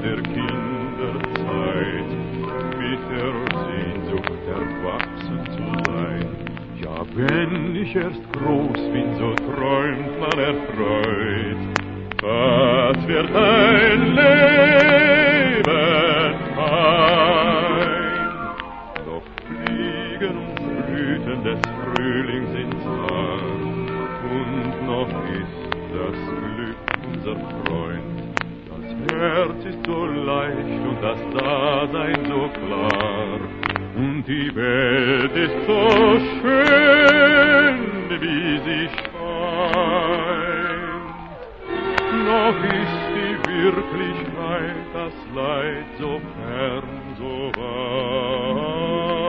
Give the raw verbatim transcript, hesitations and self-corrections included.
der Kinderzeit, mit der Sehnsucht erwachsen zu sein. Ja, wenn ich erst groß bin, so träumt man erfreut, das wird ein Leben ein. Noch Fliegen und Blüten des Frühlings ins Haar, und noch ist das Glück unser Freund. Das Herz ist so leicht und das Dasein so klar, und die Welt ist so schön, wie sie scheint. Noch ist die Wirklichkeit, das Leid so fern, so weit.